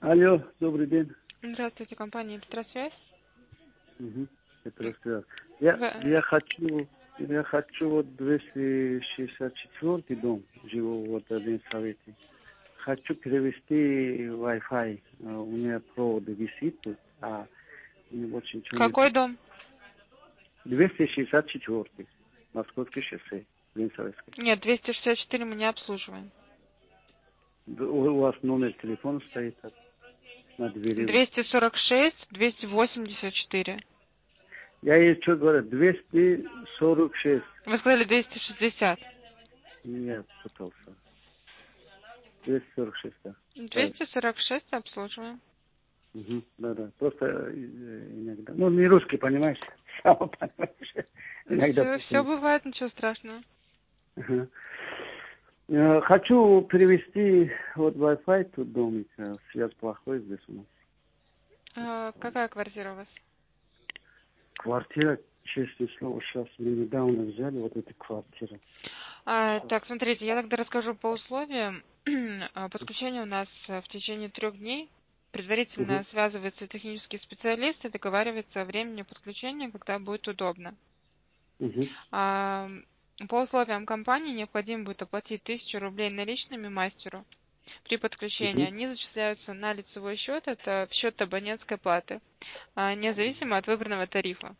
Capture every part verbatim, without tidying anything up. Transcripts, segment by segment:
Алло, добрый день. Здравствуйте, компания Петросвязь. Угу. Петросвязь. Я, Вы... я хочу, я хочу вот двести шестьдесят четвёртый дом, живу вот в Ленсовете. Хочу перевести Wi-Fi. А, У меня провод висит тут, а мне больше ничего Какой нету. дом? двести шестьдесят четвёртый. Московский шоссе, Ленсоветский. Нет, двести шестьдесят четыре мы не обслуживаем. Д- У у вас номер телефона стоит так, на двери. Вот. двести сорок шесть, двести восемьдесят четыре. Я ей что говорю, двести сорок шесть. Вы сказали двести шестьдесят. Нет, пытался. двести сорок шесть, да. Правильно. двести сорок шесть обслуживаем. Угу, да, да. Просто э, иногда. Ну, не русский, понимаешь? Сам понимаешь. Иногда Все, все путаю. бывает, ничего страшного. Ага. Э, Хочу перевести вот Wi-Fi тут домик. э, Связь плохой здесь у нас. А, какая квартира у вас? Квартира, честное слово, сейчас мы недавно взяли вот эту квартиру. А, Сейчас. так, смотрите, я тогда расскажу по условиям. А, Подключение у нас э, в течение трех дней. Угу, Предварительно связывается технический специалист и договаривается о времени подключения, когда будет удобно. угу, А, По условиям компании необходимо будет оплатить тысячу рублей наличными мастеру. При подключении угу, они зачисляются на лицевой счет, это в счет абонентской платы, а, независимо от выбранного тарифа.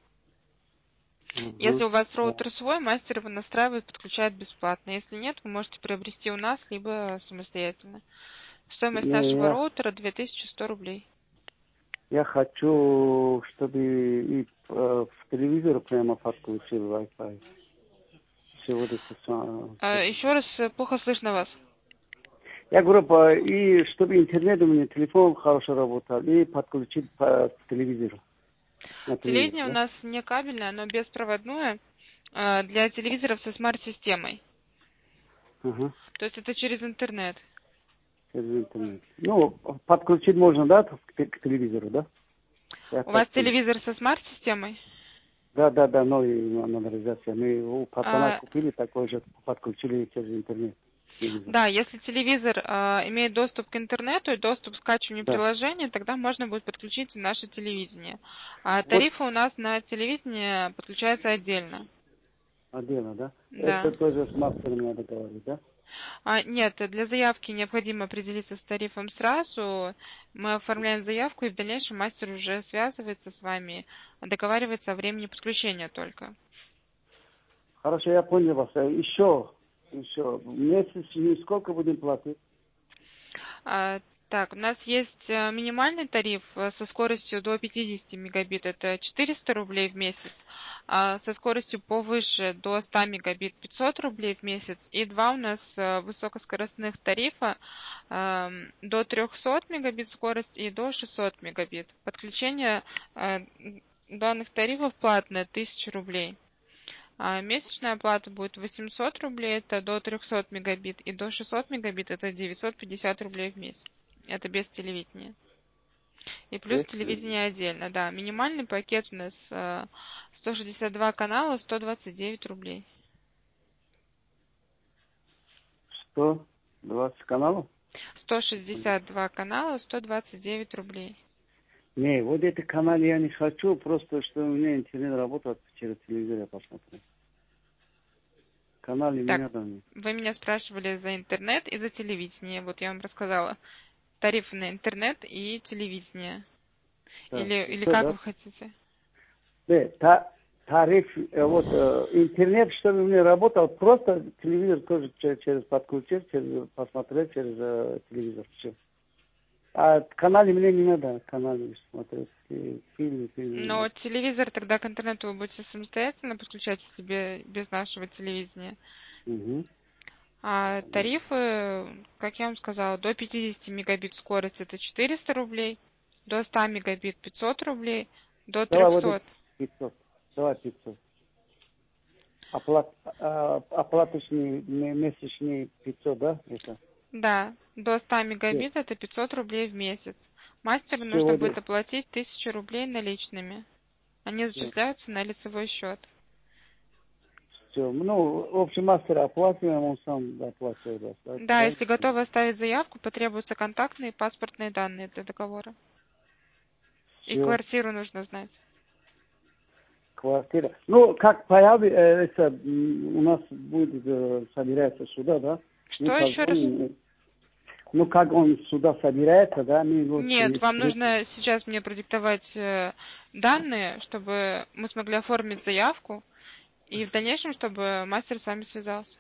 Если угу. у вас Да. роутер свой, мастер его настраивает, подключает бесплатно. Если нет, вы можете приобрести у нас, либо самостоятельно. Стоимость Не, нашего я, роутера две тысячи сто рублей. я хочу, чтобы и э, в телевизор прямо подключил Wi-Fi. Сегодня А, Еще раз, э, плохо слышно вас. Я говорю, по- и чтобы интернет у меня, телефон хорошо работал, и подключить по телевизору. На телевизор, Телевидение у да? нас не кабельное, оно беспроводное, а, для телевизоров со смарт-системой. Ага, То есть это через интернет. через интернет. Ну, подключить можно, да, к, к телевизору, да? Я У так вас понял. телевизор со смарт-системой? Да, да, да, новый модернизация. Мы у пацана А, купили такой же, подключили через интернет телевизор. да, если телевизор а, имеет доступ к интернету и доступ к скачиванию Да. приложений, тогда можно будет подключить и наше телевидение. А Вот тарифы у нас на телевидение подключаются отдельно. отдельно, да? Это Да. тоже с мастером надо говорить, да? А, нет, для заявки необходимо определиться с тарифом сразу. Мы оформляем заявку, и в дальнейшем мастер уже связывается с вами, договаривается о времени подключения только. Хорошо, я понял вас. Э, Еще, еще, в месяц и сколько будем платить? А, Так, у нас есть э, минимальный тариф э, со скоростью до пятидесяти мегабит, это четыреста рублей в месяц, а со скоростью повыше до ста мегабит пятьсот рублей в месяц, и два у нас э, высокоскоростных тарифа эм, до трехсот мегабит скорость и до шестисот мегабит. Подключение э, данных тарифов платное тысяча рублей. А месячная оплата будет восемьсот рублей, это до трехсот мегабит, и до шестисот мегабит это девятьсот пятьдесят рублей в месяц. Это без телевидения. И плюс Если телевидение отдельно, да. Минимальный пакет у нас э, сто шестьдесят два канала, сто двадцать девять рублей. сто двадцать каналов? сто шестьдесят два канала, сто двадцать девять рублей. Не, вот эти каналы я не хочу, просто что у меня интернет работает через телевизор, я посмотрю. Каналы не Так, надо мне. вы меня спрашивали за интернет и за телевидение. Вот я вам рассказала. Тарифы на интернет и телевидение. Да, Или, или все, как да? вы хотите? Да, та, тариф, э, вот, э, интернет, чтобы у меня работал, просто телевизор тоже через, через подключить, через посмотреть через э, телевизор, все. А каналы мне не надо, каналы смотреть, и фильмы, фильмы. Но телевизор тогда к интернету вы будете самостоятельно подключать себе без нашего телевидения. Угу. А тарифы, как я вам сказала, до пятидесяти мегабит скорость это четыреста рублей, до ста мегабит пятьсот рублей, до Давай вот эти трехсот. пятьсот, давай пятьсот. Оплат, а, оплаточный ме- месячный пятьсот, да, это? Да, до ста Все, мегабит это пятьсот рублей в месяц. Мастеру все, нужно вот будет это, оплатить тысячу рублей наличными. Они все. зачисляются на лицевой счет. Все. Ну, общий мастер оплачиваем, он сам оплачивает. Да, Да, да? если готовы оставить заявку, потребуются контактные и паспортные данные для договора. И Все. квартиру нужно знать. Квартира. Ну, как появится, м, у нас будет э, собираться сюда, да? Мы Что еще раз? позвоним. Ну, как он сюда собирается, да, мы его... Нет, вам при- нужно сейчас мне продиктовать э, данные, чтобы мы смогли оформить заявку, и в дальнейшем, чтобы мастер с вами связался.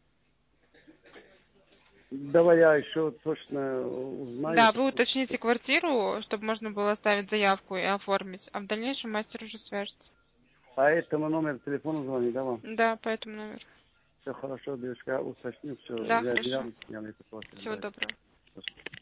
Давай я еще точно узнаю. Да, вы уточните квартиру, чтобы можно было оставить заявку и оформить, а в дальнейшем мастер уже свяжется. По этому номеру телефона звони, да, вам? Да, по этому номеру. Все хорошо, девушка, уточню, все. Да, Я, хорошо. я, я, я, Всего доброго. я,